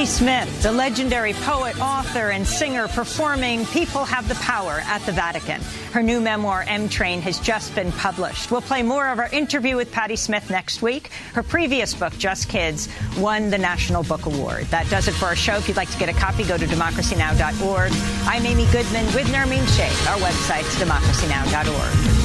Patti Smith, the legendary poet, author, and singer performing People Have the Power at the Vatican. Her new memoir, M Train, has just been published. We'll play more of our interview with Patti Smith next week. Her previous book, Just Kids, won the National Book Award. That does it for our show. If you'd like to get a copy, go to democracynow.org. I'm Amy Goodman with Nermeen Sheikh. Our website's democracynow.org.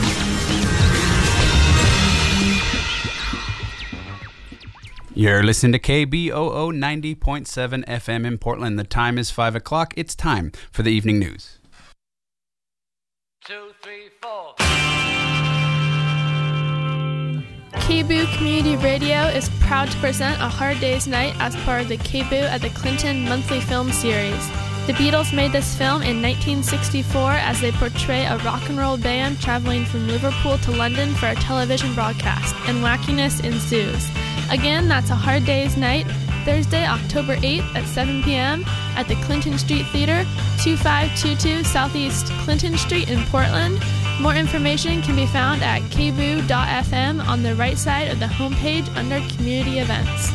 You're listening to KBOO 90.7 FM in Portland. The time is 5 o'clock. It's time for the evening news. 2, 3, 4. KBOO Community Radio is proud to present A Hard Day's Night as part of the KBOO at the Clinton Monthly Film Series. The Beatles made this film in 1964 as they portray a rock and roll band traveling from Liverpool to London for a television broadcast, and wackiness ensues. Again, that's A Hard Day's Night, Thursday, October 8th at 7 p.m. at the Clinton Street Theater, 2522 Southeast Clinton Street in Portland. More information can be found at kboo.fm on the right side of the homepage under Community Events.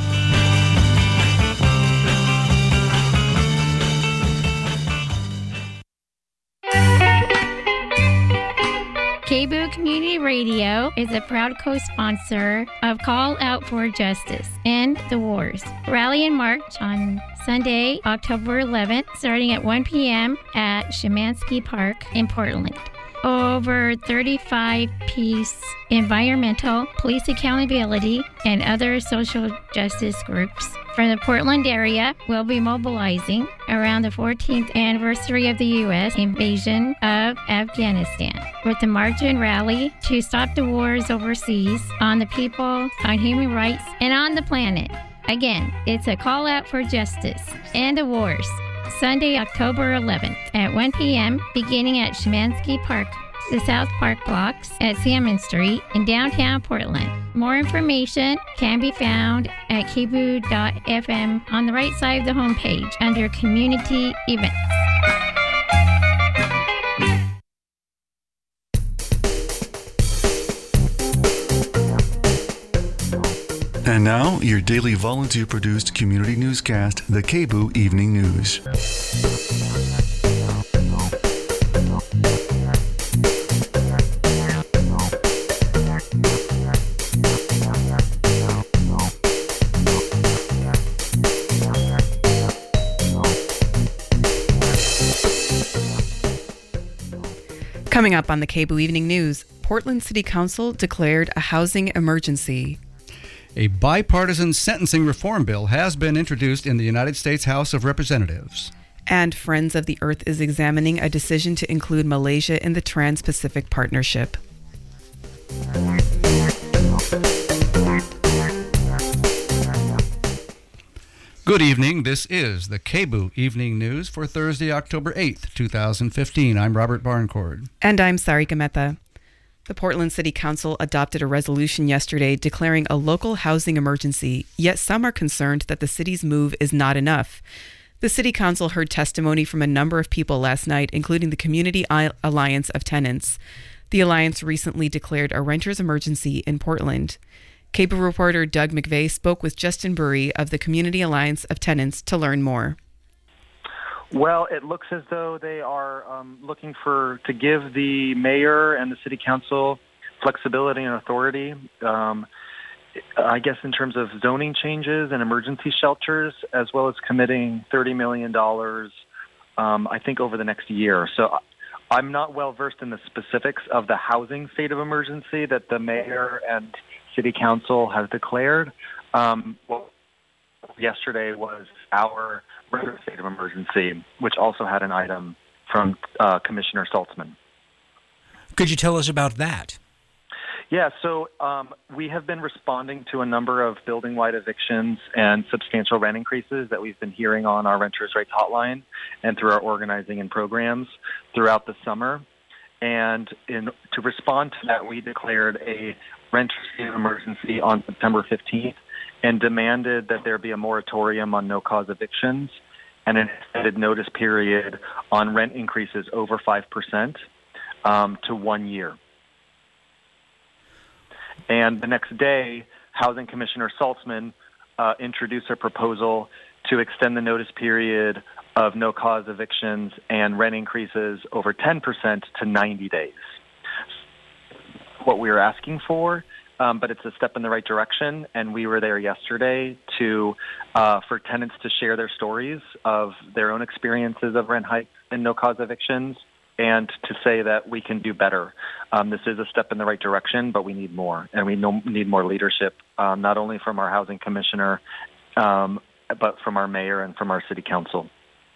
KBOO Community Radio is a proud co-sponsor of Call Out for Justice End the Wars Rally and March on Sunday, October 11th, starting at 1 p.m. at Szymanski Park in Portland. Over 35 peace, environmental, police accountability, and other social justice groups from the Portland area will be mobilizing around the 14th anniversary of the U.S. invasion of Afghanistan with the march and rally to stop the wars overseas, on the people, on human rights, and on the planet. Again, it's a call out for justice and the wars. Sunday, October 11th at 1 p.m., beginning at Szymanski Park, the South Park blocks at Salmon Street in downtown Portland. More information can be found at kboo.fm on the right side of the homepage under Community Events. And now, your daily volunteer-produced community newscast, the KBOO Evening News. Coming up on the KBOO Evening News, Portland City Council declared a housing emergency. A bipartisan sentencing reform bill has been introduced in the United States House of Representatives. And Friends of the Earth is examining a decision to include Malaysia in the Trans-Pacific Partnership. Good evening. This is the KBOO Evening News for Thursday, October 8th, 2015. I'm Robert Barncord. And I'm Sarika Mehta. The Portland City Council adopted a resolution yesterday declaring a local housing emergency, yet some are concerned that the city's move is not enough. The City Council heard testimony from a number of people last night, including the Community Alliance of Tenants. The Alliance recently declared a renter's emergency in Portland. KBOO reporter Doug McVeigh spoke with Justin Burry of the Community Alliance of Tenants to learn more. Well, it looks as though they are looking to give the mayor and the city council flexibility and authority, I guess in terms of zoning changes and emergency shelters, as well as committing $30 million, I think, over the next year. So I'm not well versed in the specifics of the housing state of emergency that the mayor and city council has declared. Well, yesterday was our regular state of emergency, which also had an item from Commissioner Saltzman. Could you tell us about that? Yeah, so we have been responding to a number of building-wide evictions and substantial rent increases that we've been hearing on our Renters' Rights Hotline and through our organizing and programs throughout the summer. And to respond to that, we declared a renters' state of emergency on September 15th and demanded that there be a moratorium on no-cause evictions and an extended notice period on rent increases over 5% to 1 year. And the next day, Housing Commissioner Saltzman introduce a proposal to extend the notice period of no-cause evictions and rent increases over 10% to 90 days. What we were asking for, but it's a step in the right direction, and we were there yesterday for tenants to share their stories of their own experiences of rent hikes and no-cause evictions, and to say that we can do better. This is a step in the right direction, but we need more, and we need more leadership, not only from our housing commissioner, but from our mayor and from our city council.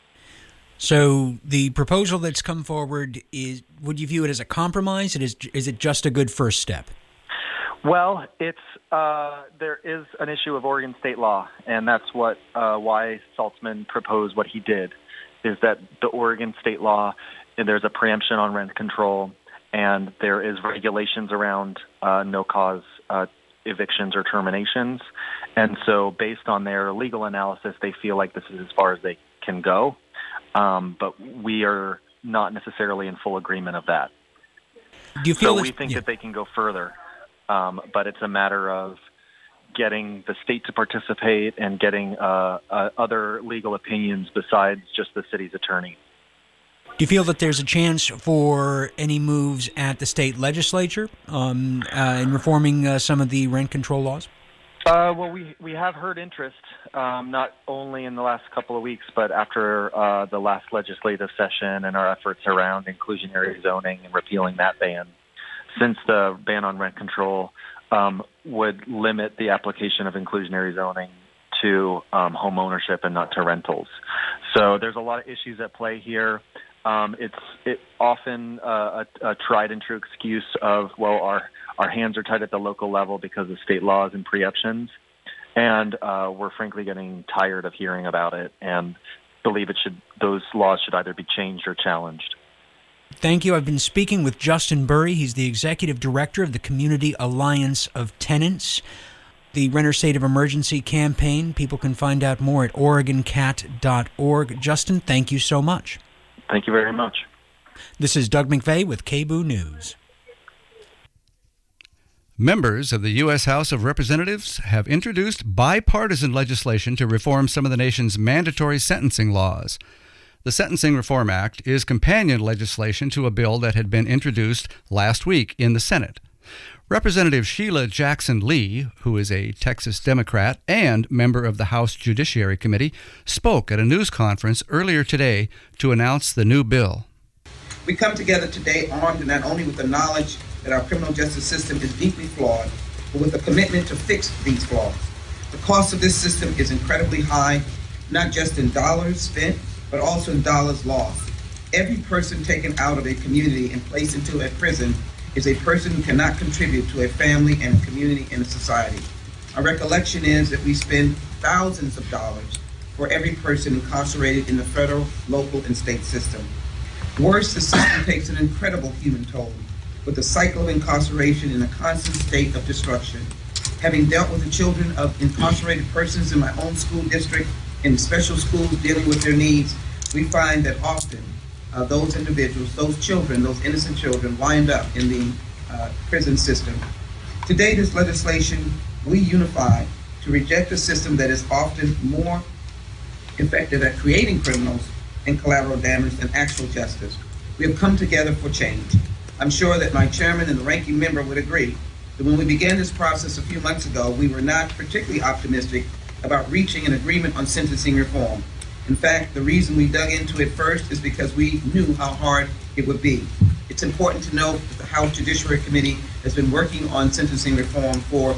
So the proposal that's come forward, would you view it as a compromise? Is it just a good first step? Well, there is an issue of Oregon state law, and that's why Saltzman proposed what he did, is that the Oregon state law, there's a preemption on rent control, and there is regulations around no-cause evictions or terminations. And so based on their legal analysis, they feel like this is as far as they can go. But we are not necessarily in full agreement of that. Do you feel we think that they can go further, but it's a matter of getting the state to participate and getting other legal opinions besides just the city's attorney. Do you feel that there's a chance for any moves at the state legislature in reforming some of the rent control laws? Well, we have heard interest, not only in the last couple of weeks, but after the last legislative session and our efforts around inclusionary zoning and repealing that ban, since the ban on rent control would limit the application of inclusionary zoning to home ownership and not to rentals. So there's a lot of issues at play here. It's often a tried and true excuse of, well, our hands are tied at the local level because of state laws and preemptions, and we're frankly getting tired of hearing about it and believe those laws should either be changed or challenged. Thank you. I've been speaking with Justin Burry. He's the executive director of the Community Alliance of Tenants, the Renter State of Emergency campaign. People can find out more at OregonCat.org. Justin, thank you so much. Thank you very much. This is Doug McVeigh with KBOO News. Members of the U.S. House of Representatives have introduced bipartisan legislation to reform some of the nation's mandatory sentencing laws. The Sentencing Reform Act is companion legislation to a bill that had been introduced last week in the Senate. Representative Sheila Jackson Lee, who is a Texas Democrat and member of the House Judiciary Committee, spoke at a news conference earlier today to announce the new bill. We come together today armed not only with the knowledge that our criminal justice system is deeply flawed, but with a commitment to fix these flaws. The cost of this system is incredibly high, not just in dollars spent, but also in dollars lost. Every person taken out of a community and placed into a prison is a person who cannot contribute to a family and a community and a society. Our recollection is that we spend thousands of dollars for every person incarcerated in the federal, local, and state system. Worse, the system takes an incredible human toll, with the cycle of incarceration in a constant state of destruction. Having dealt with the children of incarcerated persons in my own school district, in special schools dealing with their needs, we find that often those individuals, those children, those innocent children, wind up in the prison system. Today, this legislation, we unify to reject a system that is often more effective at creating criminals and collateral damage than actual justice. We have come together for change. I'm sure that my chairman and the ranking member would agree that when we began this process a few months ago, we were not particularly optimistic about reaching an agreement on sentencing reform. In fact, the reason we dug into it first is because we knew how hard it would be. It's important to note that the House Judiciary Committee has been working on sentencing reform for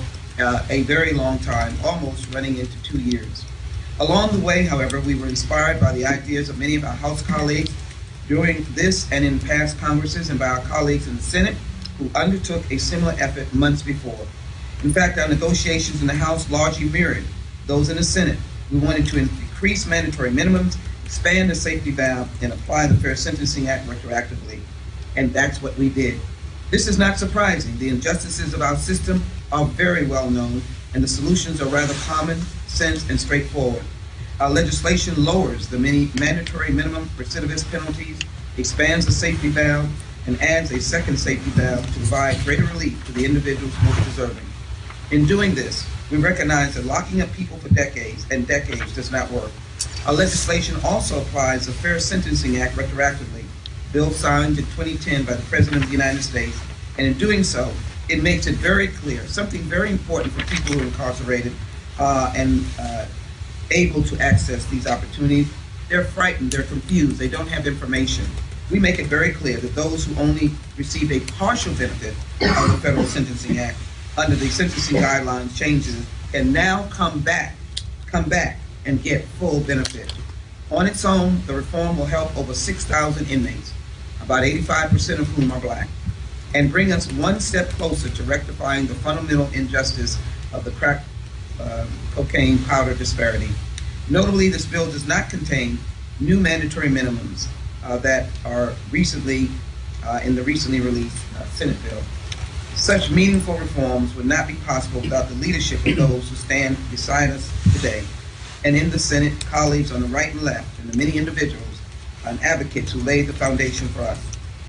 a very long time, almost running into 2 years. Along the way, however, we were inspired by the ideas of many of our House colleagues during this and in past Congresses, and by our colleagues in the Senate who undertook a similar effort months before. In fact, our negotiations in the House largely mirrored those in the Senate. We wanted to increase mandatory minimums, expand the safety valve, and apply the Fair Sentencing Act retroactively. And that's what we did. This is not surprising. The injustices of our system are very well known, and the solutions are rather common sense and straightforward. Our legislation lowers the many mandatory minimum recidivist penalties, expands the safety valve, and adds a second safety valve to provide greater relief to the individuals most deserving. In doing this, We recognize that locking up people for decades and decades does not work. Our legislation also applies the Fair Sentencing Act retroactively, bill signed in 2010 by the President of the United States, and in doing so, it makes it very clear, something very important for people who are incarcerated and able to access these opportunities. They're frightened, they're confused, they don't have information. We make it very clear that those who only received a partial benefit of the Federal Sentencing Act under the sentencing guidelines changes can now come back and get full benefit. On its own, the reform will help over 6,000 inmates, about 85% of whom are black, and bring us one step closer to rectifying the fundamental injustice of the crack cocaine powder disparity. Notably, this bill does not contain new mandatory minimums that are recently in the recently released Senate bill. Such meaningful reforms would not be possible without the leadership of those who stand beside us today, and in the Senate, colleagues on the right and left, and the many individuals and advocates who laid the foundation for us.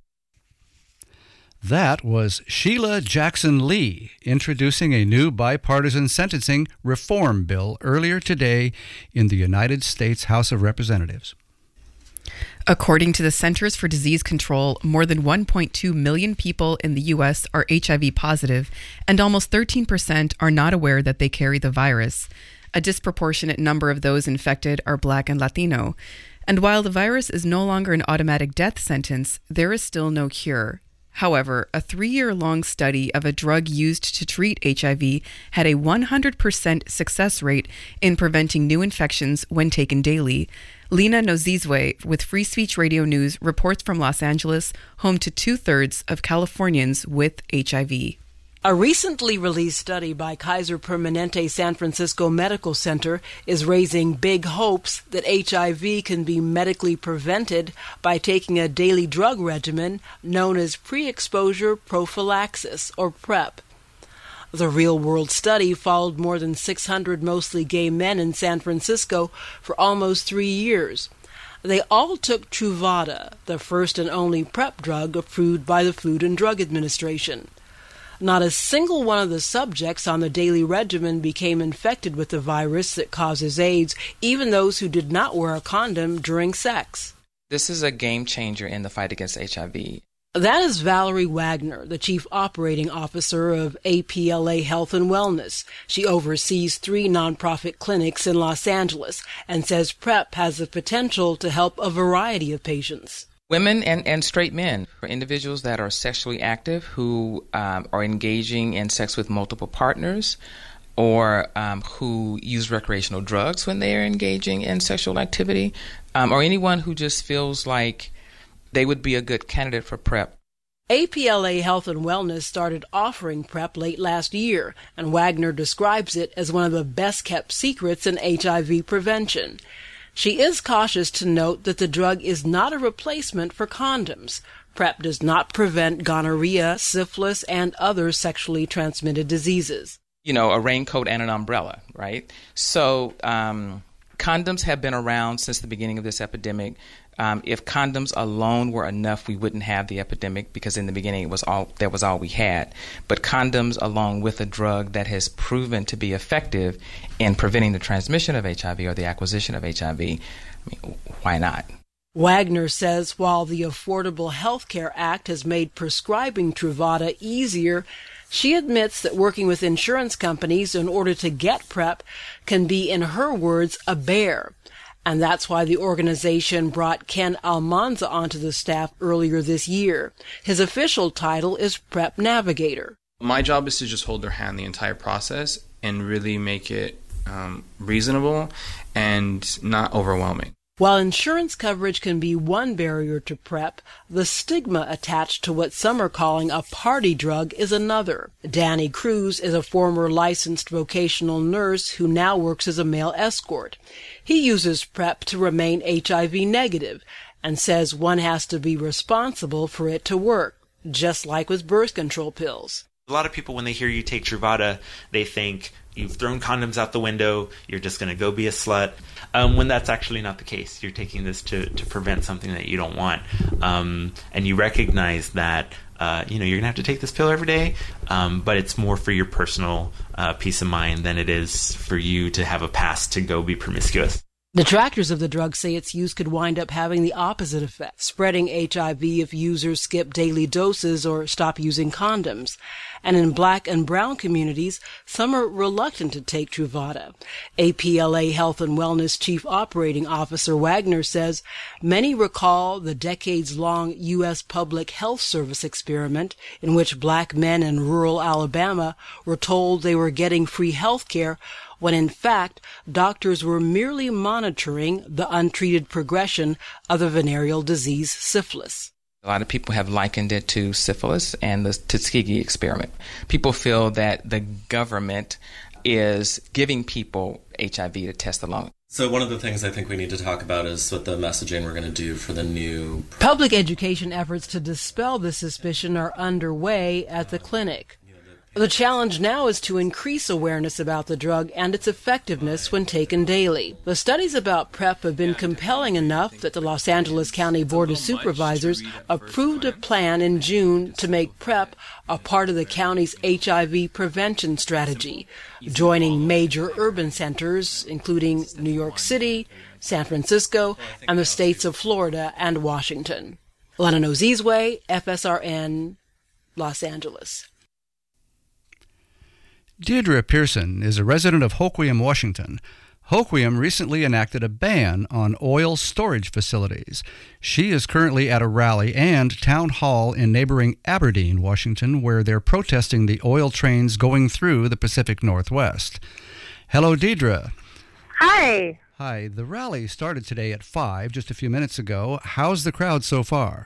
That was Sheila Jackson Lee introducing a new bipartisan sentencing reform bill earlier today in the United States House of Representatives. According to the Centers for Disease Control, more than 1.2 million people in the U.S. are HIV positive, and almost 13% are not aware that they carry the virus. A disproportionate number of those infected are Black and Latino. And while the virus is no longer an automatic death sentence, there is still no cure. However, a 3-year-long study of a drug used to treat HIV had a 100% success rate in preventing new infections when taken daily. Lena Nozizwe with Free Speech Radio News reports from Los Angeles, home to 2/3 of Californians with HIV. A recently released study by Kaiser Permanente San Francisco Medical Center is raising big hopes that HIV can be medically prevented by taking a daily drug regimen known as pre-exposure prophylaxis, or PrEP. The real-world study followed more than 600 mostly gay men in San Francisco for almost 3 years. They all took Truvada, the first and only PrEP drug approved by the Food and Drug Administration. Not a single one of the subjects on the daily regimen became infected with the virus that causes AIDS, even those who did not wear a condom during sex. This is a game changer in the fight against HIV. That is Valerie Wagner, the Chief Operating Officer of APLA Health and Wellness. She oversees 3 nonprofit clinics in Los Angeles and says PrEP has the potential to help a variety of patients. Women and straight men, for individuals that are sexually active who are engaging in sex with multiple partners, or who use recreational drugs when they are engaging in sexual activity, or anyone who just feels like they would be a good candidate for PrEP. APLA Health and Wellness started offering PrEP late last year, and Wagner describes it as one of the best-kept secrets in HIV prevention. She is cautious to note that the drug is not a replacement for condoms. PrEP does not prevent gonorrhea, syphilis, and other sexually transmitted diseases. You know, a raincoat and an umbrella, right? So condoms have been around since the beginning of this epidemic. If condoms alone were enough, we wouldn't have the epidemic, because in the beginning that was all we had. But condoms, along with a drug that has proven to be effective in preventing the transmission of HIV or the acquisition of HIV, I mean, why not? Wagner says while the Affordable Health Care Act has made prescribing Truvada easier, she admits that working with insurance companies in order to get PrEP can be, in her words, a bear. And that's why the organization brought Ken Almanza onto the staff earlier this year. His official title is PrEP Navigator. My job is to just hold their hand the entire process and really make it reasonable and not overwhelming. While insurance coverage can be one barrier to PrEP, the stigma attached to what some are calling a party drug is another. Danny Cruz is a former licensed vocational nurse who now works as a male escort. He uses PrEP to remain HIV negative and says one has to be responsible for it to work, just like with birth control pills. A lot of people, when they hear you take Truvada, they think you've thrown condoms out the window, you're just going to go be a slut, when that's actually not the case. You're taking this to prevent something that you don't want. And you recognize that you're going to have to take this pill every day, but it's more for your personal peace of mind than it is for you to have a pass to go be promiscuous. Detractors of the drug say its use could wind up having the opposite effect, spreading HIV if users skip daily doses or stop using condoms. And in Black and Brown communities, some are reluctant to take Truvada. APLA Health and Wellness Chief Operating Officer Wagner says many recall the decades-long U.S. Public Health Service experiment in which Black men in rural Alabama were told they were getting free health care when in fact doctors were merely monitoring the untreated progression of the venereal disease syphilis. A lot of people have likened it to syphilis and the Tuskegee experiment. People feel that the government is giving people HIV to test alone. So one of the things I think we need to talk about is what the messaging we're going to do for the new... Public education efforts to dispel this suspicion are underway at the clinic. The challenge now is to increase awareness about the drug and its effectiveness when taken daily. The studies about PrEP have been compelling enough that the Los Angeles County Board of Supervisors approved a plan in June to make PrEP a part of the county's HIV prevention strategy, joining major urban centers, including New York City, San Francisco, and the states of Florida and Washington. Lana Nozizwe, FSRN, Los Angeles. Deirdre Pearson is a resident of Hoquiam, Washington. Hoquiam recently enacted a ban on oil storage facilities. She is currently at a rally and town hall in neighboring Aberdeen, Washington, where they're protesting the oil trains going through the Pacific Northwest. Hello, Deirdre. Hi. Hi. The rally started today at 5, just a few minutes ago. How's the crowd so far?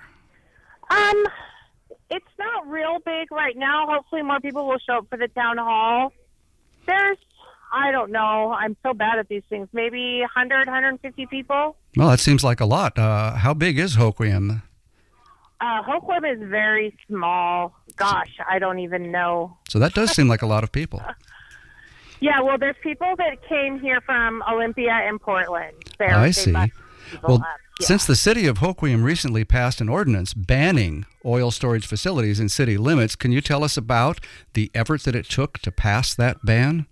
It's not real big right now. Hopefully more people will show up for the town hall. There's, I don't know, I'm so bad at these things, maybe 100, 150 people. Well, that seems like a lot. How big is Hoquiam? Hoquiam is very small. Gosh, I don't even know. So that does seem like a lot of people. Yeah, well, there's people that came here from Olympia and Portland. I see. Well, since the city of Hoquiam recently passed an ordinance banning oil storage facilities in city limits, can you tell us about the effort that it took to pass that ban?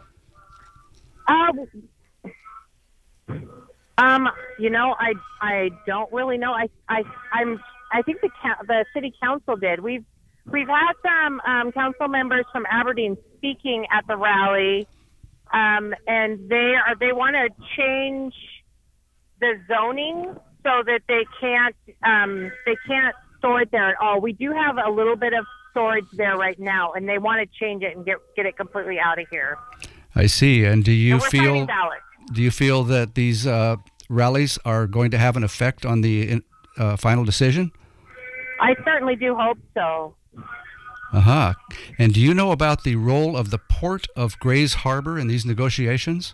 I don't really know. I think the city council did. We've had some council members from Aberdeen speaking at the rally, and they want to change the zoning so that they can't store it there at all. We do have a little bit of storage there right now, and they want to change it and get it completely out of here. I see. And do you feel that these rallies are going to have an effect on the final decision? I certainly do hope so. Uh-huh. And do you know about the role of the Port of Grays Harbor in these negotiations?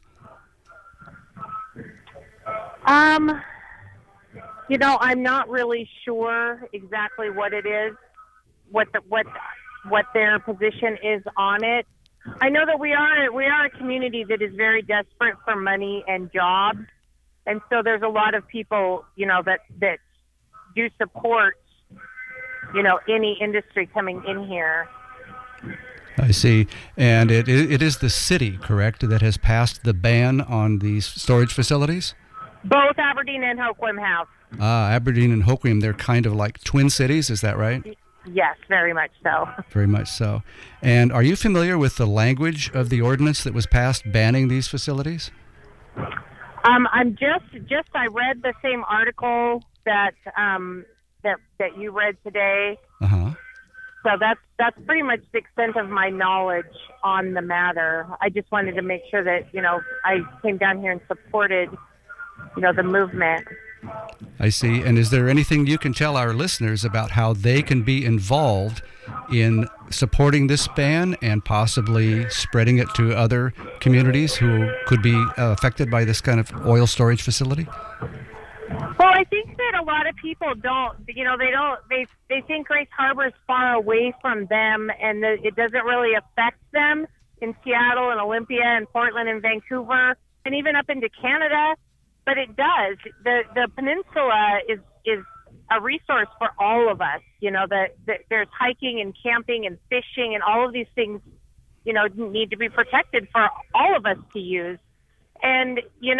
I'm not really sure exactly what it is, what their position is on it. I know that we are a community that is very desperate for money and jobs, and so there's a lot of people, that do support, any industry coming in here. I see. And it is the city, correct, that has passed the ban on these storage facilities? Both Aberdeen and Hoquiam have. Aberdeen and Hoquiam, they're kind of like twin cities, is that right? Yes, very much so. Very much so. And are you familiar with the language of the ordinance that was passed banning these facilities? I'm just I read the same article that you read today. Uh-huh. So that's pretty much the extent of my knowledge on the matter. I just wanted to make sure that, I came down here and supported, the movement. I see. And is there anything you can tell our listeners about how they can be involved in supporting this ban and possibly spreading it to other communities who could be affected by this kind of oil storage facility? Well, I think that a lot of people they think Grays Harbor is far away from them and that it doesn't really affect them in Seattle and Olympia and Portland and Vancouver and even up into Canada. But it does. The peninsula is a resource for all of us. That there's hiking and camping and fishing and all of these things, need to be protected for all of us to use. And,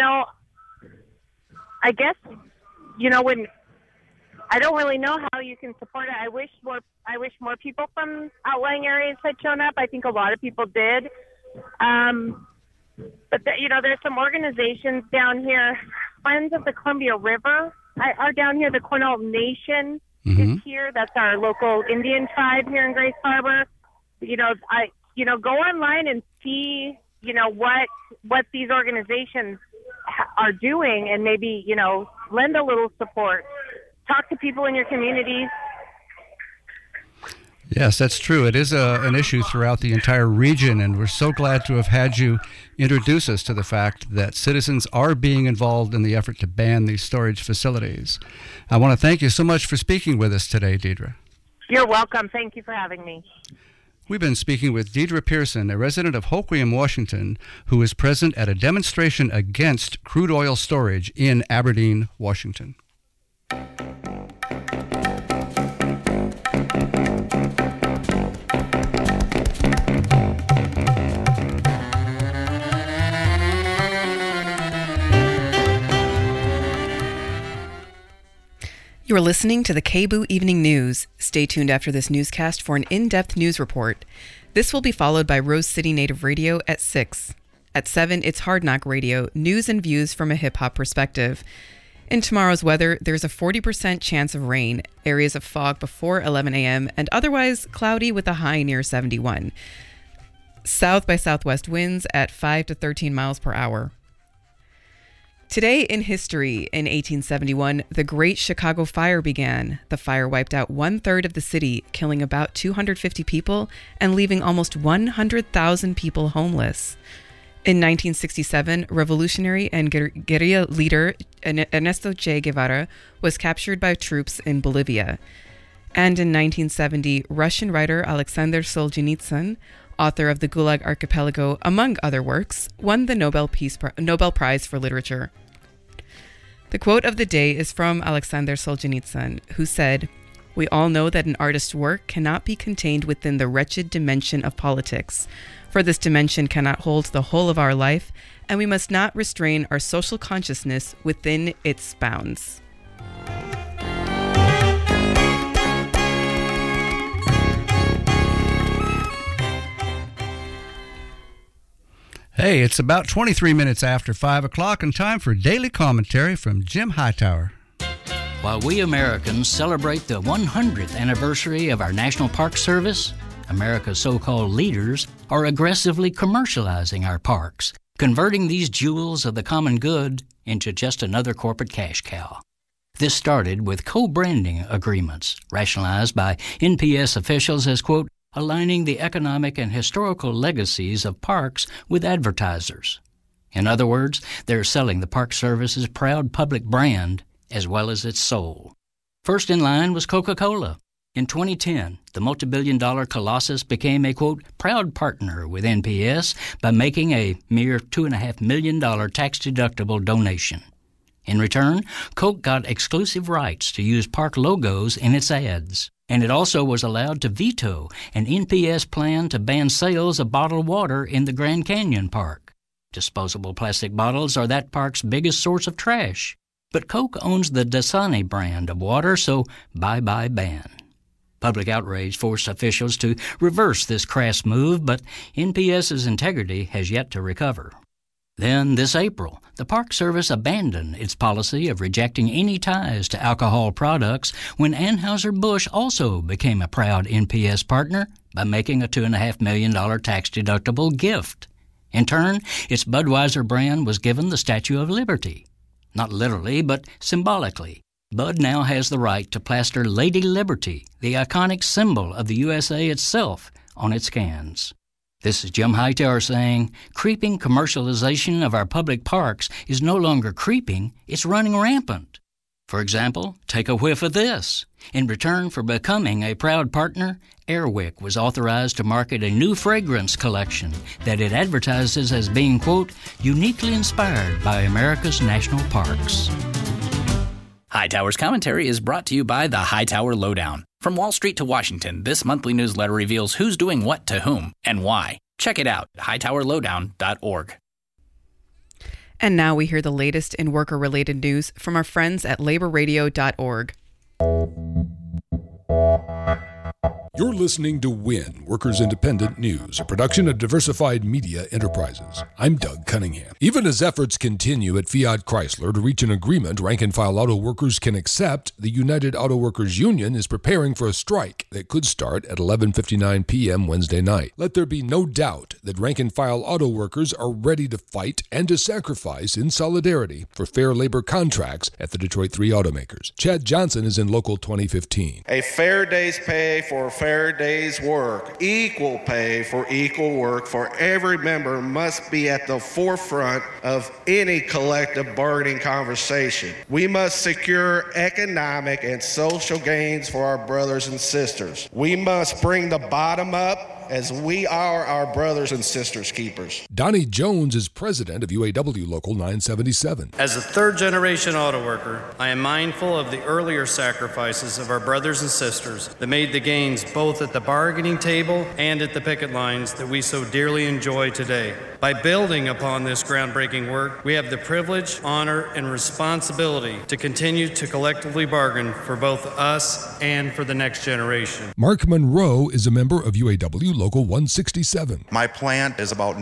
I guess, when I don't really know how you can support it. I wish more people from outlying areas had shown up. I think a lot of people did. But there's some organizations down here. Friends of the Columbia River are down here. The Quinault Nation is here. That's our local Indian tribe here in Grace Harbor. Go online and see, what these organizations are doing, and maybe, lend a little support. Talk to people in your communities. Yes, that's true. It is an issue throughout the entire region, and we're so glad to have had you introduce us to the fact that citizens are being involved in the effort to ban these storage facilities. I want to thank you so much for speaking with us today, Deidre. You're welcome. Thank you for having me. We've been speaking with Deidre Pearson, a resident of Hoquiam, Washington, who is present at a demonstration against crude oil storage in Aberdeen, Washington. You are listening to the KBOO Evening News. Stay tuned after this newscast for an in-depth news report. This will be followed by Rose City Native Radio at 6. At 7, it's Hard Knock Radio, news and views from a hip-hop perspective. In tomorrow's weather, there's a 40% chance of rain, areas of fog before 11 a.m., and otherwise cloudy with a high near 71. South by southwest winds at 5 to 13 miles per hour. Today in history, in 1871, the Great Chicago Fire began. The fire wiped out 1/3 of the city, killing about 250 people and leaving almost 100,000 people homeless. In 1967, revolutionary and guerrilla leader Ernesto Che Guevara was captured by troops in Bolivia. And in 1970, Russian writer Alexander Solzhenitsyn, author of the Gulag Archipelago, among other works, won the Nobel Prize for Literature. The quote of the day is from Alexander Solzhenitsyn, who said, "We all know that an artist's work cannot be contained within the wretched dimension of politics, for this dimension cannot hold the whole of our life, and we must not restrain our social consciousness within its bounds." Hey, it's about 23 minutes after 5 o'clock and time for daily commentary from Jim Hightower. While we Americans celebrate the 100th anniversary of our National Park Service, America's so-called leaders are aggressively commercializing our parks, converting these jewels of the common good into just another corporate cash cow. This started with co-branding agreements, rationalized by NPS officials as, quote, aligning the economic and historical legacies of parks with advertisers. In other words, they're selling the Park Service's proud public brand as well as its soul. First in line was Coca-Cola. In 2010, the multi-billion-dollar colossus became a, quote, proud partner with NPS by making a mere $2.5 million tax-deductible donation. In return, Coke got exclusive rights to use park logos in its ads. And it also was allowed to veto an NPS plan to ban sales of bottled water in the Grand Canyon Park. Disposable plastic bottles are that park's biggest source of trash. But Coke owns the Dasani brand of water, so bye-bye ban. Public outrage forced officials to reverse this crass move, but NPS's integrity has yet to recover. Then, this April, the Park Service abandoned its policy of rejecting any ties to alcohol products when Anheuser-Busch also became a proud NPS partner by making a $2.5 million tax-deductible gift. In turn, its Budweiser brand was given the Statue of Liberty. Not literally, but symbolically. Bud now has the right to plaster Lady Liberty, the iconic symbol of the USA itself, on its cans. This is Jim Hightower saying, creeping commercialization of our public parks is no longer creeping, it's running rampant. For example, take a whiff of this. In return for becoming a proud partner, Airwick was authorized to market a new fragrance collection that it advertises as being, quote, uniquely inspired by America's national parks. Hightower's commentary is brought to you by the Hightower Lowdown. From Wall Street to Washington, this monthly newsletter reveals who's doing what to whom and why. Check it out at hightowerlowdown.org. And now we hear the latest in worker-related news from our friends at laborradio.org. You're listening to WIN, Workers Independent News, a production of Diversified Media Enterprises. I'm Doug Cunningham. Even as efforts continue at Fiat Chrysler to reach an agreement rank-and-file auto workers can accept, the United Auto Workers Union is preparing for a strike that could start at 11:59 p.m. Wednesday night. Let there be no doubt that rank-and-file auto workers are ready to fight and to sacrifice in solidarity for fair labor contracts at the Detroit 3 automakers. Chad Johnson is in Local 2015. A fair day's pay for fair day's work, equal pay for equal work for every member must be at the forefront of any collective bargaining conversation. We must secure economic and social gains for our brothers and sisters. We must bring the bottom up as we are our brothers and sisters keepers. Donnie Jones is president of UAW Local 977. As a third-generation auto worker, I am mindful of the earlier sacrifices of our brothers and sisters that made the gains both at the bargaining table and at the picket lines that we so dearly enjoy today. By building upon this groundbreaking work, we have the privilege, honor, and responsibility to continue to collectively bargain for both us and for the next generation. Mark Monroe is a member of UAW Local 167. My plant is about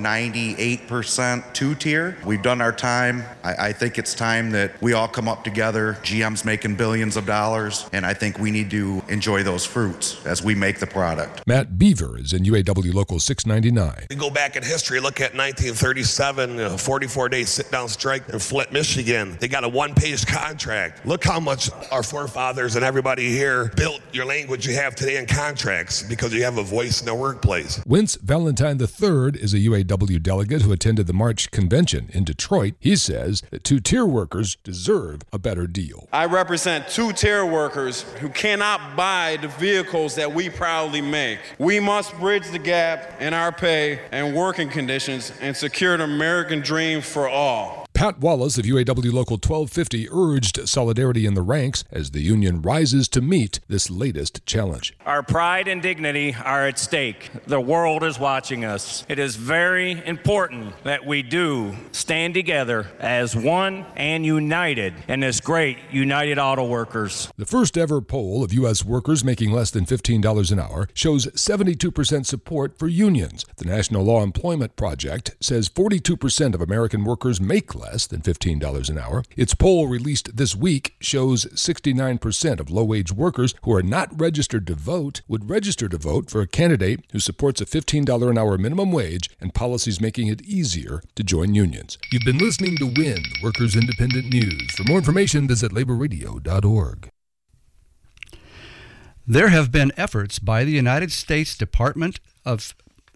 98% two-tier. We've done our time. I think it's time that we all come up together. GM's making billions of dollars, and I think we need to enjoy those fruits as we make the product. Matt Beaver is in UAW Local 699. We go back in history, look at 1937, a 44-day sit-down strike in Flint, Michigan. They got a one-page contract. Look how much our forefathers and everybody here built your language you have today in contracts because you have a voice in the workplace. Wince Valentine III is a UAW delegate who attended the March convention in Detroit. He says that two-tier workers deserve a better deal. I represent two-tier workers who cannot buy the vehicles that we proudly make. We must bridge the gap in our pay and working conditions and secure the American dream for all. Pat Wallace of UAW Local 1250 urged solidarity in the ranks as the union rises to meet this latest challenge. Our pride and dignity are at stake. The world is watching us. It is very important that we do stand together as one and united in this great United Auto Workers. The first ever poll of U.S. workers making less than $15 an hour shows 72% support for unions. The National Law Employment Project says 42% of American workers make less than $15 an hour. Its poll released this week shows 69% of low-wage workers who are not registered to vote would register to vote for a candidate who supports a $15 an hour minimum wage and policies making it easier to join unions. You've been listening to WIN, Workers Independent News. For more information, visit laborradio.org. There have been efforts by the United States Department of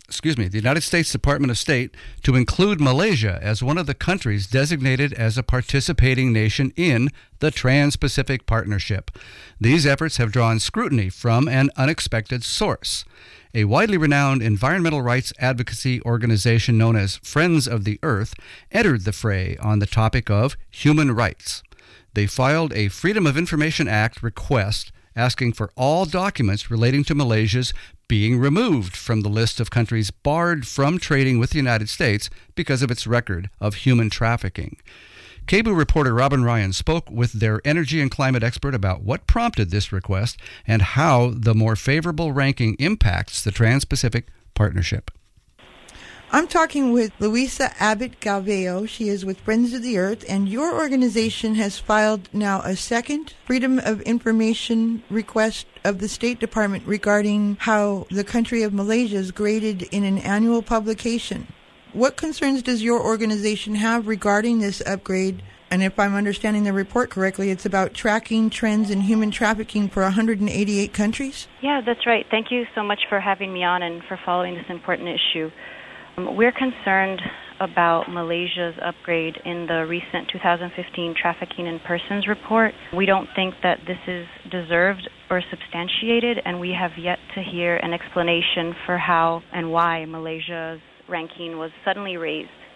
State to include Malaysia as one of the countries designated as a participating nation in the Trans-Pacific Partnership. These efforts have drawn scrutiny from an unexpected source. A widely renowned environmental rights advocacy organization known as Friends of the Earth entered the fray on the topic of human rights. They filed a Freedom of Information Act request asking for all documents relating to Malaysia's being removed from the list of countries barred from trading with the United States because of its record of human trafficking. KBOO reporter Robin Ryan spoke with their energy and climate expert about what prompted this request and how the more favorable ranking impacts the Trans-Pacific Partnership. I'm talking with Luisa Abbott Galveo. She is with Friends of the Earth, and your organization has filed now a second Freedom of Information request of the State Department regarding how the country of Malaysia is graded in an annual publication. What concerns does your organization have regarding this upgrade? And if I'm understanding the report correctly, it's about tracking trends in human trafficking for 188 countries? Yeah, that's right. Thank you so much for having me on and for following this important issue. We're concerned about Malaysia's upgrade in the recent 2015 Trafficking in Persons report. We don't think that this is deserved or substantiated, and we have yet to hear an explanation for how and why Malaysia's ranking was suddenly raised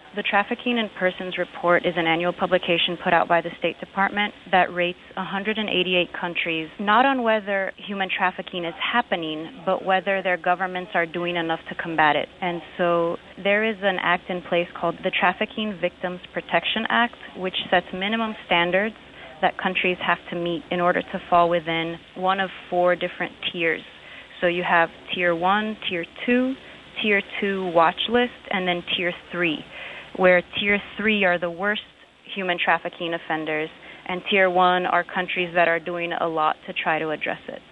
The Trafficking in Persons Report is an annual publication put out by the State Department that rates 188 countries, not on whether human trafficking is happening, but whether their governments are doing enough to combat it. And so there is an act in place called the Trafficking Victims Protection Act, which sets minimum standards that countries have to meet in order to fall within one of 4 different tiers. So you have Tier 1, Tier 2, Tier 2 watch list, and then Tier 3, where Tier 3 are the worst human trafficking offenders, and Tier 1 are countries that are doing a lot to try to address it.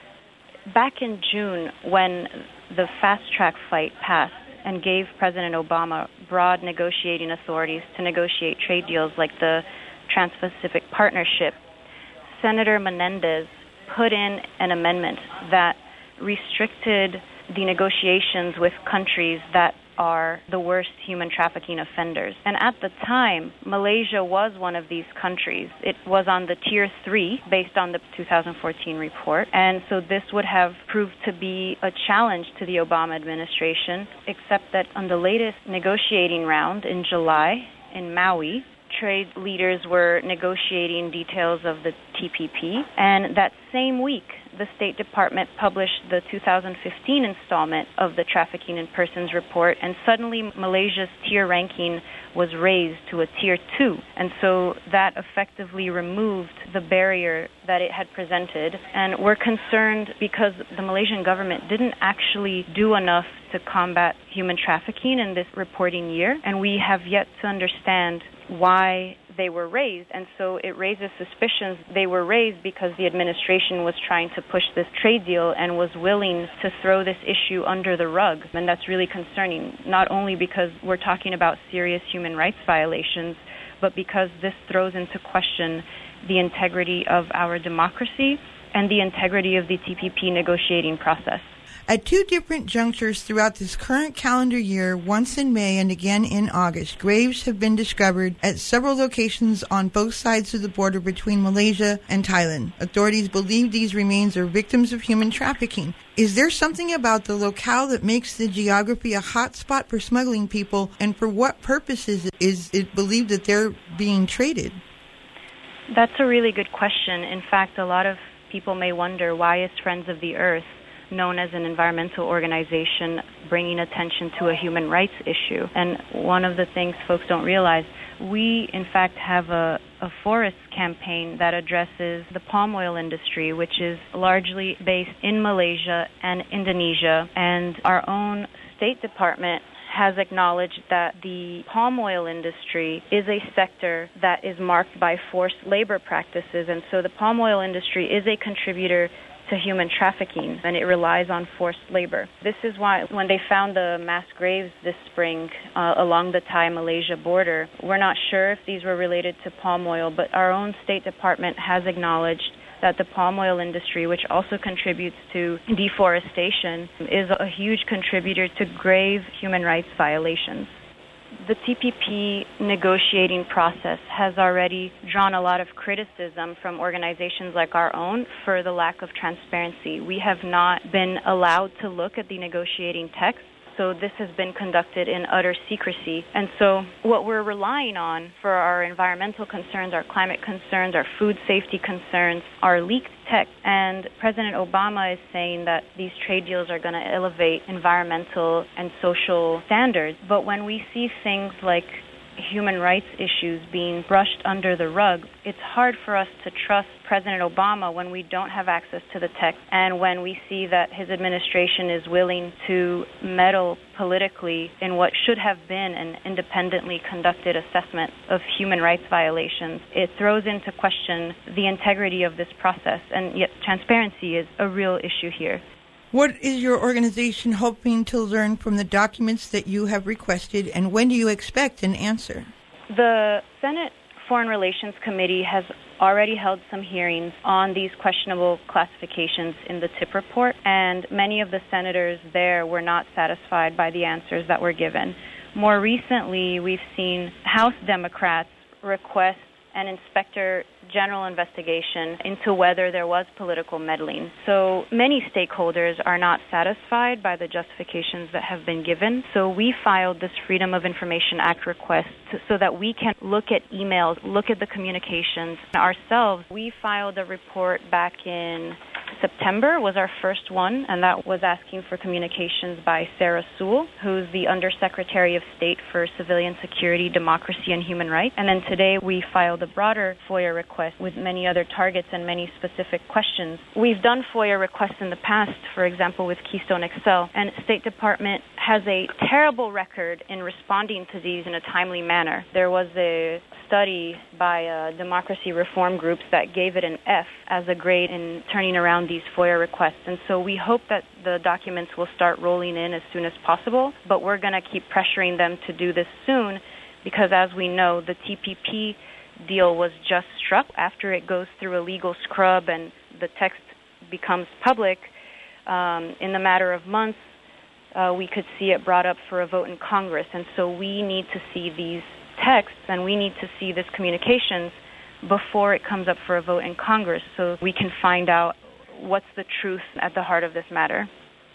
Back in June, when the fast-track fight passed and gave President Obama broad negotiating authorities to negotiate trade deals like the Trans-Pacific Partnership, Senator Menendez put in an amendment that restricted the negotiations with countries that are the worst human trafficking offenders. And at the time, Malaysia was one of these countries. It was on the Tier 3 based on the 2014 report. And so this would have proved to be a challenge to the Obama administration, except that on the latest negotiating round in July in Maui, trade leaders were negotiating details of the TPP, and that same week, the State Department published the 2015 installment of the Trafficking in Persons report, and suddenly Malaysia's tier ranking was raised to a Tier 2, and so that effectively removed the barrier that it had presented, and we're concerned because the Malaysian government didn't actually do enough to combat human trafficking in this reporting year, and we have yet to understand why they were raised, and so it raises suspicions they were raised because the administration was trying to push this trade deal and was willing to throw this issue under the rug, and that's really concerning, not only because we're talking about serious human rights violations, but because this throws into question the integrity of our democracy and the integrity of the TPP negotiating process. At 2 different junctures throughout this current calendar year, once in May and again in August, graves have been discovered at several locations on both sides of the border between Malaysia and Thailand. Authorities believe these remains are victims of human trafficking. Is there something about the locale that makes the geography a hot spot for smuggling people, and for what purposes is it believed that they're being traded? That's a really good question. In fact, a lot of people may wonder, why is Friends of the Earth, known as an environmental organization, bringing attention to a human rights issue? And one of the things folks don't realize, we in fact have a forest campaign that addresses the palm oil industry, which is largely based in Malaysia and Indonesia, and our own State Department has acknowledged that the palm oil industry is a sector that is marked by forced labor practices, and so the palm oil industry is a contributor to human trafficking, and it relies on forced labor. This is why when they found the mass graves this spring along the Thai-Malaysia border, we're not sure if these were related to palm oil, but our own State Department has acknowledged that the palm oil industry, which also contributes to deforestation, is a huge contributor to grave human rights violations. The TPP negotiating process has already drawn a lot of criticism from organizations like our own for the lack of transparency. We have not been allowed to look at the negotiating text, so this has been conducted in utter secrecy. And so what we're relying on for our environmental concerns, our climate concerns, our food safety concerns, are leaked text. And President Obama is saying that these trade deals are going to elevate environmental and social standards. But when we see things like human rights issues being brushed under the rug, it's hard for us to trust President Obama when we don't have access to the text and when we see that his administration is willing to meddle politically in what should have been an independently conducted assessment of human rights violations. It throws into question the integrity of this process, and yet transparency is a real issue here. What is your organization hoping to learn from the documents that you have requested, and when do you expect an answer? The Senate Foreign Relations Committee has already held some hearings on these questionable classifications in the TIP report, and many of the senators there were not satisfied by the answers that were given. More recently, we've seen House Democrats request an inspector general investigation into whether there was political meddling. So many stakeholders are not satisfied by the justifications that have been given. So we filed this Freedom of Information Act request so that we can look at emails, look at the communications ourselves. We filed a report back in September, was our first one, and that was asking for communications by Sarah Sewell, who's the Undersecretary of State for Civilian Security, Democracy, and Human Rights. And then today we filed a broader FOIA request with many other targets and many specific questions. We've done FOIA requests in the past, for example, with Keystone XL, and State Department has a terrible record in responding to these in a timely manner. There was a study by democracy reform groups that gave it an F as a grade in turning around these FOIA requests. And so we hope that the documents will start rolling in as soon as possible, but we're going to keep pressuring them to do this soon because, as we know, the TPP deal was just struck. After it goes through a legal scrub and the text becomes public, in the matter of months, we could see it brought up for a vote in Congress. And so we need to see these texts and we need to see this communications before it comes up for a vote in Congress so we can find out what's the truth at the heart of this matter.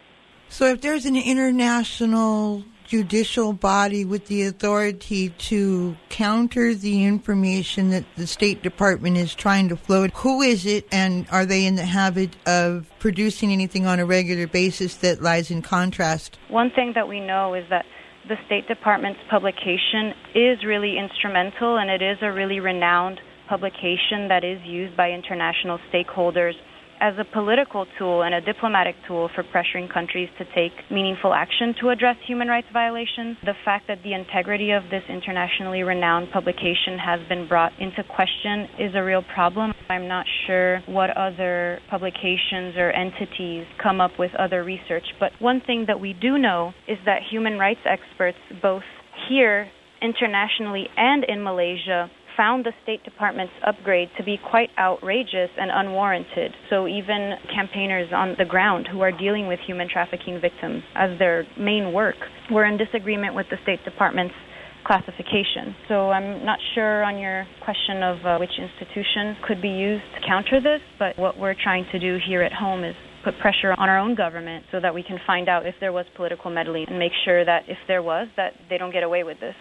So if there's an international judicial body with the authority to counter the information that the State Department is trying to float, who is it, and are they in the habit of producing anything on a regular basis that lies in contrast? One thing that we know is that the State Department's publication is really instrumental, and it is a really renowned publication that is used by international stakeholders as a political tool and a diplomatic tool for pressuring countries to take meaningful action to address human rights violations. The fact that the integrity of this internationally renowned publication has been brought into question is a real problem. I'm not sure what other publications or entities come up with other research, but one thing that we do know is that human rights experts, both here, internationally, and in Malaysia, found the State Department's upgrade to be quite outrageous and unwarranted. So even campaigners on the ground who are dealing with human trafficking victims as their main work were in disagreement with the State Department's classification. So I'm not sure on your question of which institution could be used to counter this, but what we're trying to do here at home is put pressure on our own government so that we can find out if there was political meddling and make sure that if there was, that they don't get away with this.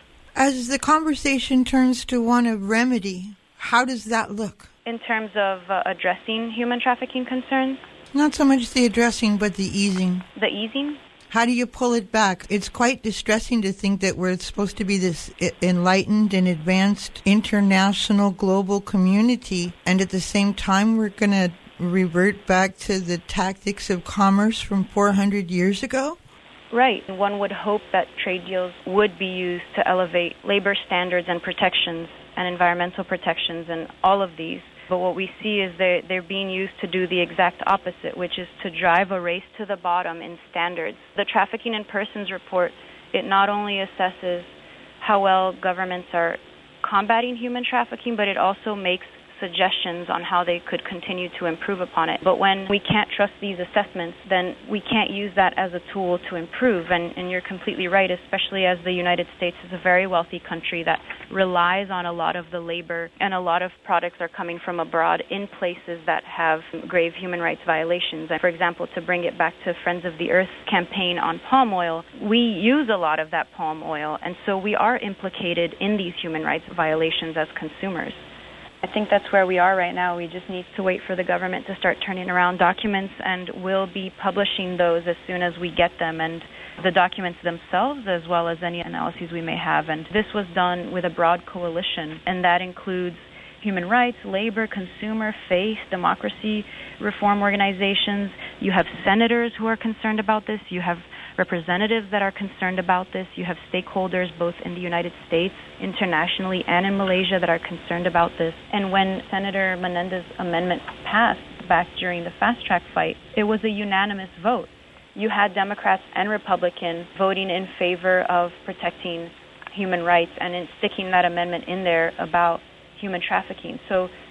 As the conversation turns to one of remedy, how does that look? In terms of addressing human trafficking concerns? Not so much the addressing, but the easing. The easing? How do you pull it back? It's quite distressing to think that we're supposed to be this enlightened and advanced international global community, and at the same time we're going to revert back to the tactics of commerce from 400 years ago? Right. One would hope that trade deals would be used to elevate labor standards and protections and environmental protections and all of these. But what we see is they're being used to do the exact opposite, which is to drive a race to the bottom in standards. The Trafficking in Persons report, it not only assesses how well governments are combating human trafficking, but it also makes suggestions on how they could continue to improve upon it. But when we can't trust these assessments, then we can't use that as a tool to improve. And you're completely right, especially as the United States is a very wealthy country that relies on a lot of the labor, and a lot of products are coming from abroad in places that have grave human rights violations. And for example, to bring it back to Friends of the Earth campaign on palm oil, we use a lot of that palm oil, and so we are implicated in these human rights violations as consumers. I think that's where we are right now. We just need to wait for the government to start turning around documents, and we'll be publishing those as soon as we get them, and the documents themselves as well as any analyses we may have. And this was done with a broad coalition, and that includes human rights, labor, consumer, faith, democracy, reform organizations. You have senators who are concerned about this. You have representatives that are concerned about this. You have stakeholders both in the United States, internationally, and in Malaysia that are concerned about this. And when Senator Menendez's amendment passed back during the fast track fight, it was a unanimous vote. You had Democrats and Republicans voting in favor of protecting human rights and in sticking that amendment in there about human trafficking. So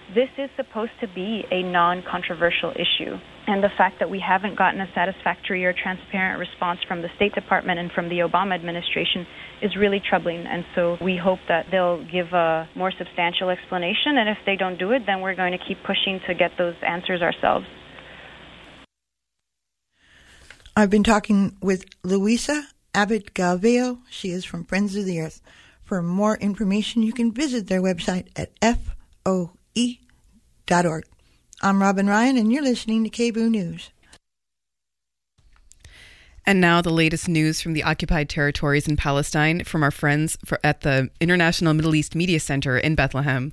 this is supposed to be a non-controversial issue. And the fact that we haven't gotten a satisfactory or transparent response from the State Department and from the Obama administration is really troubling. And so we hope that they'll give a more substantial explanation. And if they don't do it, then we're going to keep pushing to get those answers ourselves. I've been talking with Luisa Abbott Galveo. She is from Friends of the Earth. For more information, you can visit their website at foe.org. I'm Robin Ryan, and you're listening to KBOO News. And now the latest news from the occupied territories in Palestine from our friends at the International Middle East Media Center in Bethlehem.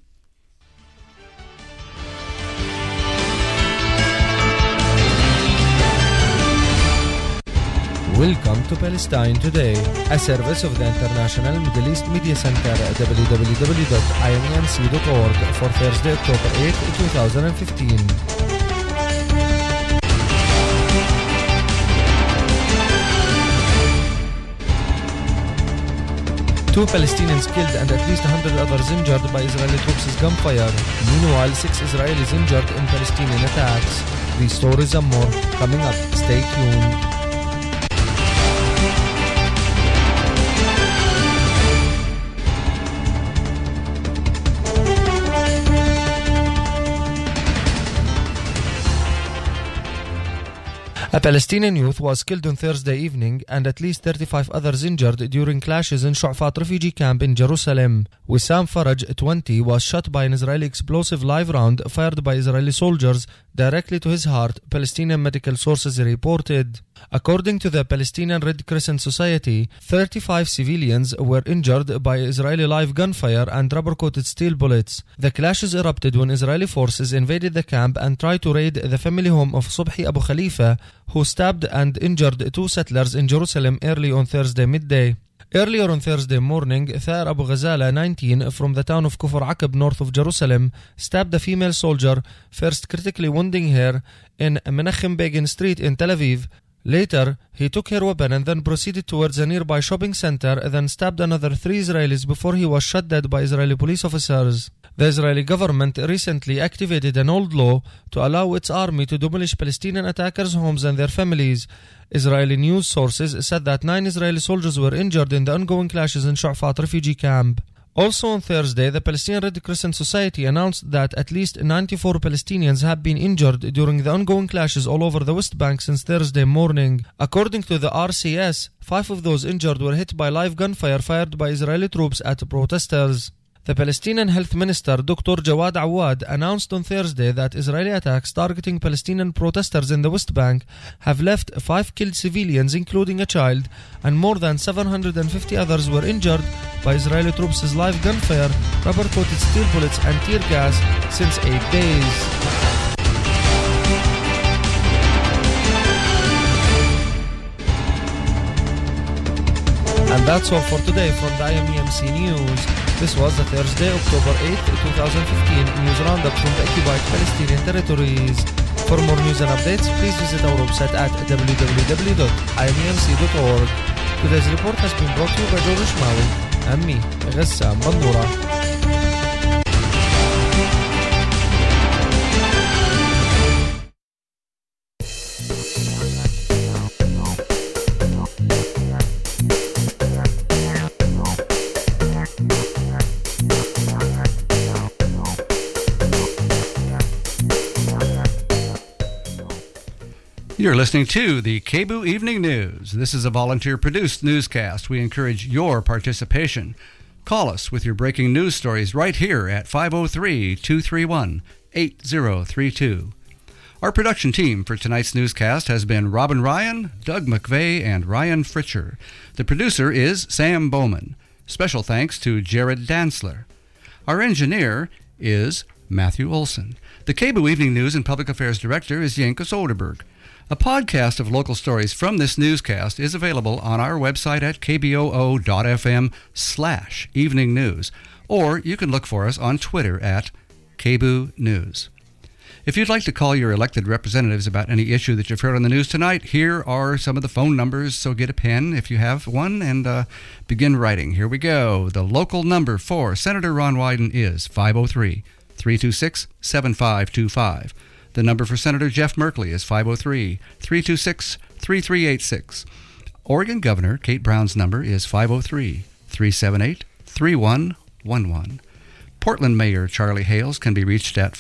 Welcome to Palestine Today, a service of the International Middle East Media Center at www.imemc.org for Thursday, October 8, 2015. Two Palestinians killed and at least 100 others injured by Israeli troops' gunfire. Meanwhile, 6 Israelis injured in Palestinian attacks. These stories and more coming up. Stay tuned. A Palestinian youth was killed on Thursday evening and at least 35 others injured during clashes in Shu'afat refugee camp in Jerusalem. Wissam Faraj, 20, was shot by an Israeli explosive live round fired by Israeli soldiers directly to his heart, Palestinian medical sources reported. According to the Palestinian Red Crescent Society, 35 civilians were injured by Israeli live gunfire and rubber-coated steel bullets. The clashes erupted when Israeli forces invaded the camp and tried to raid the family home of Subhi Abu Khalifa, who stabbed and injured 2 settlers in Jerusalem early on Thursday midday. Earlier on Thursday morning, Thair Abu Ghazala, 19, from the town of Kufr Aqab north of Jerusalem, stabbed a female soldier, first critically wounding her in Menachem Begin Street in Tel Aviv. Later, he took her weapon and then proceeded towards a nearby shopping center, then stabbed another 3 Israelis before he was shot dead by Israeli police officers. The Israeli government recently activated an old law to allow its army to demolish Palestinian attackers' homes and their families. Israeli news sources said that 9 Israeli soldiers were injured in the ongoing clashes in Shu'afat refugee camp. Also on Thursday, the Palestinian Red Crescent Society announced that at least 94 Palestinians have been injured during the ongoing clashes all over the West Bank since Thursday morning. According to the RCS, 5 of those injured were hit by live gunfire fired by Israeli troops at protesters. The Palestinian Health Minister, Dr. Jawad Awad, announced on Thursday that Israeli attacks targeting Palestinian protesters in the West Bank have left 5 killed civilians, including a child, and more than 750 others were injured by Israeli troops' live gunfire, rubber-coated steel bullets, and tear gas since 8 days. And that's all for today from the IMEMC News. This was the Thursday, October 8th, 2015 news roundup from the occupied Palestinian territories. For more news and updates, please visit our website at www.imemc.org. Today's report has been brought to you by George Shmawi and me, Ghassam Bandoura. You're listening to the KBOO Evening News. This is a volunteer-produced newscast. We encourage your participation. Call us with your breaking news stories right here at 503-231-8032. Our production team for tonight's newscast has been Robin Ryan, Doug McVeigh, and Ryan Fritcher. The producer is Sam Bowman. Special thanks to Jared Dantzler. Our engineer is Matthew Olson. The KBOO Evening News and Public Affairs Director is Yanka Soderberg. A podcast of local stories from this newscast is available on our website at kboo.fm/evening news, or you can look for us on Twitter at KBOO News. If you'd like to call your elected representatives about any issue that you've heard on the news tonight, here are some of the phone numbers, so get a pen if you have one and begin writing. Here we go. The local number for Senator Ron Wyden is 503 326-7525. The number for Senator Jeff Merkley is 503-326-3386. Oregon Governor Kate Brown's number is 503-378-3111. Portland Mayor Charlie Hales can be reached at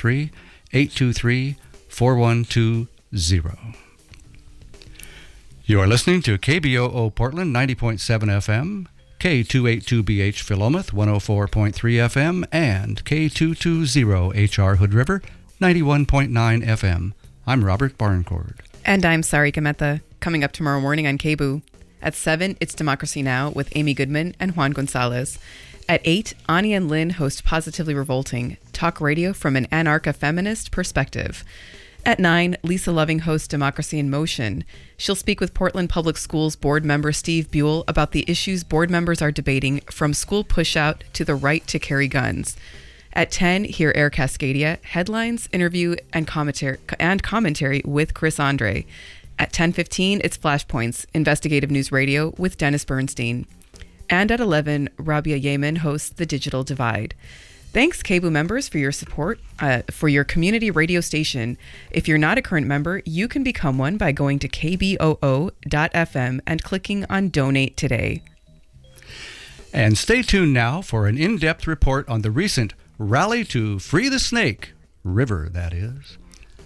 503-823-4120. You are listening to KBOO Portland 90.7 FM, K282BH Philomath 104.3 FM, and K220HR Hood River 91.9 FM. I'm Robert Barncord. And I'm Sarika Mehta. Coming up tomorrow morning on KBOO. At 7, it's Democracy Now! With Amy Goodman and Juan Gonzalez. At 8, Ani and Lynn host Positively Revolting, talk radio from an anarcha-feminist perspective. At 9, Lisa Loving hosts Democracy in Motion. She'll speak with Portland Public Schools board member Steve Buell about the issues board members are debating, from school pushout to the right to carry guns. At 10, hear Air Cascadia, headlines, interview, and commentary with Chris Andre. At 10:15, it's Flashpoints, investigative news radio with Dennis Bernstein. And at 11, Rabia Yemen hosts The Digital Divide. Thanks, KBOO members, for your support for your community radio station. If you're not a current member, you can become one by going to kboo.fm and clicking on Donate Today. And stay tuned now for an in-depth report on the recent Rally to Free the Snake, River, that is.